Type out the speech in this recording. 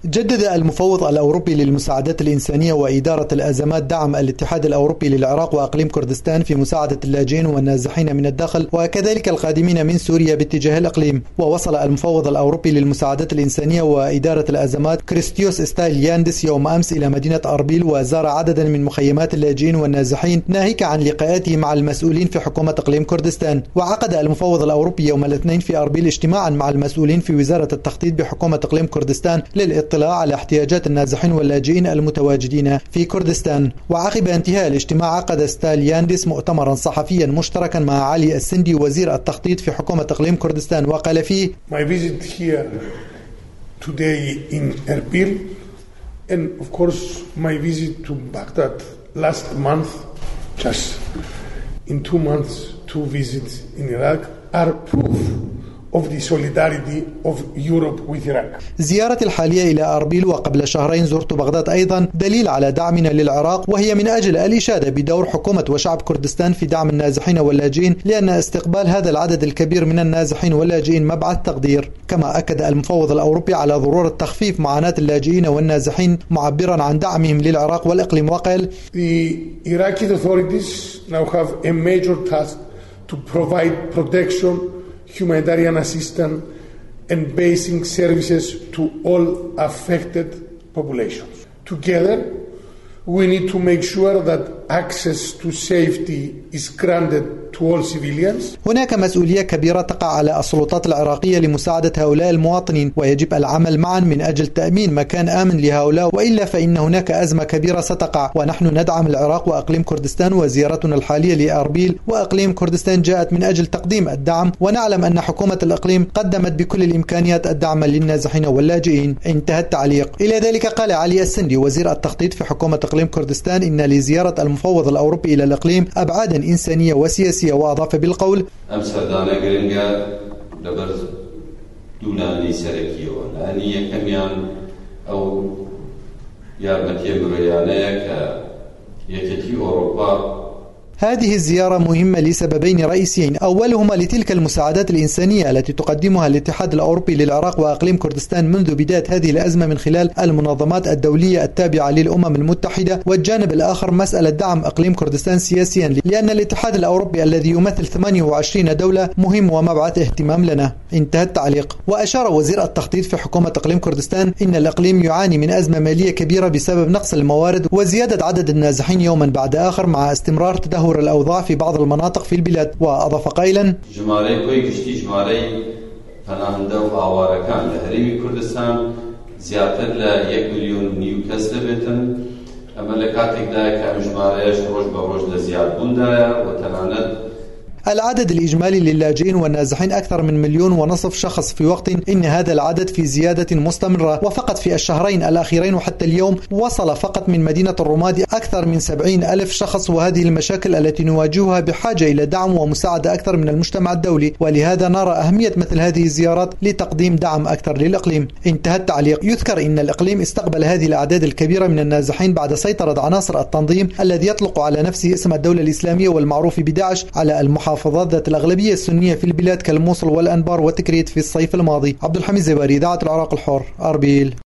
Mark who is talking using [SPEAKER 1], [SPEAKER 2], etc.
[SPEAKER 1] جدد المفوض الأوروبي للمساعدات الإنسانية وإدارة الأزمات دعم الاتحاد الأوروبي للعراق وأقليم كردستان في مساعدة اللاجئين والنازحين من الداخل وكذلك القادمين من سوريا باتجاه الإقليم. ووصل المفوض الأوروبي للمساعدات الإنسانية وإدارة الأزمات كريستيوس ستايلياندس يوم أمس إلى مدينة أربيل وزار عددا من مخيمات اللاجئين والنازحين ناهيك عن لقاءاته مع المسؤولين في حكومة إقليم كردستان. وعقد المفوض الأوروبي يوم الاثنين في أربيل اجتماعا مع المسؤولين في وزارة التخطيط بحكومة إقليم كردستان للاطلاع على احتياجات النازحين واللاجئين المتواجدين في كردستان. وعقب انتهاء الاجتماع عقد ستايلياندس مؤتمرا صحفيا مشتركا مع علي السندي وزير التخطيط في حكومة إقليم كردستان وقال فيه:
[SPEAKER 2] My visit here today in Erbil and of course my visit to Baghdad last month, just in 2 months 2 visits in Iraq are proof of the solidarity of Europe with Iraq.
[SPEAKER 1] زيارتي الحالية إلى أربيل وقبل شهرين زرت بغداد أيضا دليل على دعمنا للعراق، وهي من أجل الإشادة بدور حكومة وشعب كردستان في دعم النازحين واللاجئين، لأن استقبال هذا العدد الكبير من النازحين واللاجئين مبعث تقدير. كما أكد المفوض الأوروبي على ضرورة تخفيف معاناة اللاجئين والنازحين معبرا عن دعمهم للعراق والإقليم وقال:
[SPEAKER 2] The Iraqi authorities now have a major task to provide protection, humanitarian assistance and basic services to all affected populations. Together, we need to make sure that access to safety is granted to all civilians.
[SPEAKER 1] هناك مسؤولية كبيرة تقع على السلطات العراقية لمساعدة هؤلاء المواطنين، ويجب العمل معا من أجل تأمين مكان آمن لهؤلاء، وإلا فإن هناك أزمة كبيرة ستقع. ونحن ندعم العراق وأقليم كردستان، وزيارتنا الحالية لأربيل وأقليم كردستان جاءت من أجل تقديم الدعم، ونعلم أن حكومة الإقليم قدمت بكل الإمكانيات الدعم للنازحين واللاجئين. انتهى التعليق. إلى ذلك قال علي السندي وزير التخطيط في حكومة إقليم كردستان إن لزيارة المفوض الأوروبي إلى الإقليم أبعادا إنسانية وسياسية، وأضاف بالقول:
[SPEAKER 3] أمسردانا قرنجا لبرز دوناني سركيو لأني كميان أو يارمتي مريانيك يكتي أوروبا.
[SPEAKER 1] هذه الزيارة مهمة لسببين رئيسيين، أولهما لتلك المساعدات الإنسانية التي تقدمها الاتحاد الأوروبي للعراق وأقليم كردستان منذ بداية هذه الأزمة من خلال المنظمات الدولية التابعة للأمم المتحدة، والجانب الآخر مسألة دعم أقليم كردستان سياسيا، لأن الاتحاد الأوروبي الذي يمثل 28 دولة مهم ومبعث اهتمام لنا. انتهى التعليق. وأشار وزير التخطيط في حكومة إقليم كردستان إن الإقليم يعاني من أزمة مالية كبيرة بسبب نقص الموارد وزيادة عدد النازحين يوما بعد آخر مع استمرار تدهور الأوضاع في بعض المناطق في البلاد. وأضاف قائلا:
[SPEAKER 3] جماري كوي كشتي جماري فناهنده وآواركان لهريمي كردستان زيادة ل 1 مليون نيوكاسل بيتن أملكاتك دايك جماريش روج بروج لزياد بوندايا وتناند.
[SPEAKER 1] العدد الإجمالي للاجئين والنازحين أكثر من 1.5 مليون شخص، في وقت إن هذا العدد في زيادة مستمرة. وفقط في الشهرين الأخيرين وحتى اليوم وصل فقط من مدينة الرمادي أكثر من 70,000 شخص، وهذه المشاكل التي نواجهها بحاجة إلى دعم ومساعدة أكثر من المجتمع الدولي، ولهذا نرى أهمية مثل هذه الزيارات لتقديم دعم أكثر للإقليم. انتهى التعليق. يذكر إن الإقليم استقبل هذه الأعداد الكبيرة من النازحين بعد سيطرة عناصر التنظيم الذي يطلق على نفسه اسم الدولة الإسلامية والمعروف بداعش على المحافظات ذات الأغلبية السنية في البلاد كالموصل والأنبار وتكريت في الصيف الماضي. عبد الحميد زباري، إذاعة العراق الحر، أربيل.